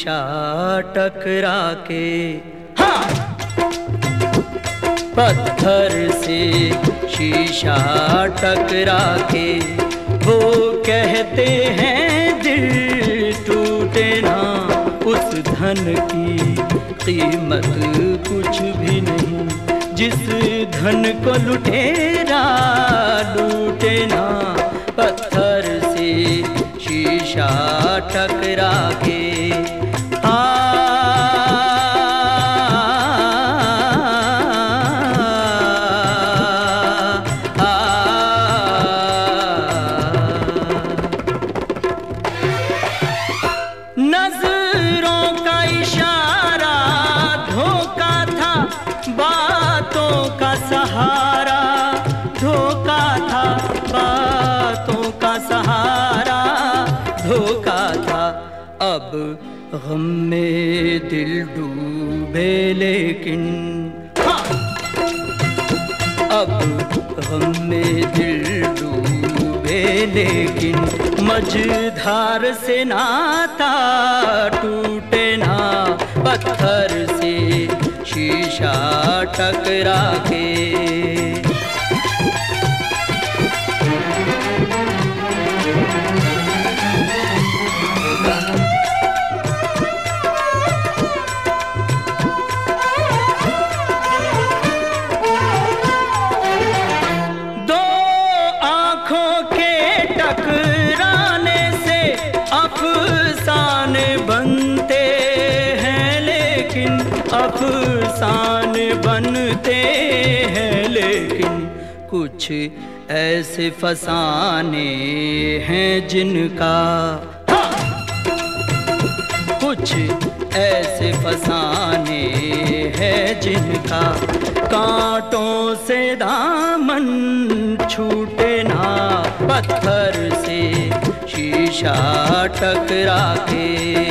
शीशा टकरा के, हाँ! पत्थर से शीशा टकरा के वो कहते हैं दिल टूटे ना, उस धन की कीमत कुछ भी नहीं जिस धन को लुटेरा लूटे ना। पत्थर से शीशा टकरा के, नजरों का इशारा धोखा था, बातों का सहारा धोखा था, बातों का सहारा धोखा था। अब गम में दिल डूबे लेकिन, हाँ! अब गम में दिल डूबे लेकिन मझधार से नाता टूटे ना। पत्थर से शीशा टकरा के, दो आँखों के टकराने से अफसाने बनते हैं लेकिन, अफसाने बनते हैं लेकिन कुछ ऐसे फसाने हैं जिनका, हाँ! कुछ ऐसे फसाने हैं जिनका कांटों से दामन छूटे ना। पत्थर से शीशा टकरा के,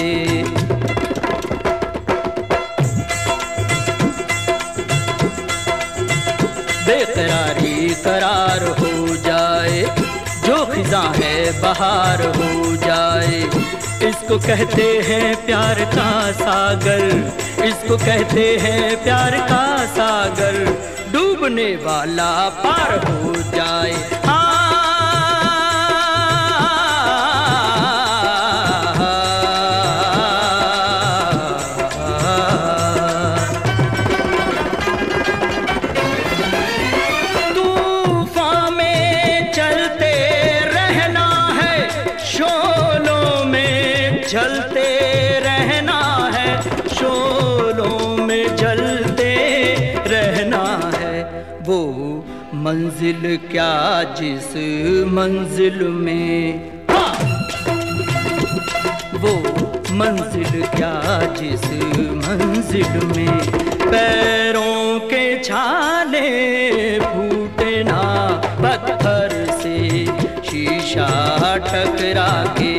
बेकरारी करार हो जाए, जो खिज़ां है बहार हो जाए। इसको कहते हैं प्यार का सागर, इसको कहते हैं प्यार का सागर, डूबने वाला पार हो जाए। तूफान में चलते रहना है, शोलों में जलते रहना है, शोलों में जलते रहना है। वो मंजिल क्या जिस मंजिल में, हाँ! वो मंजिल क्या जिस मंजिल में पैरों के छाले फूटे ना। पत्थर से शीशा टकरा के,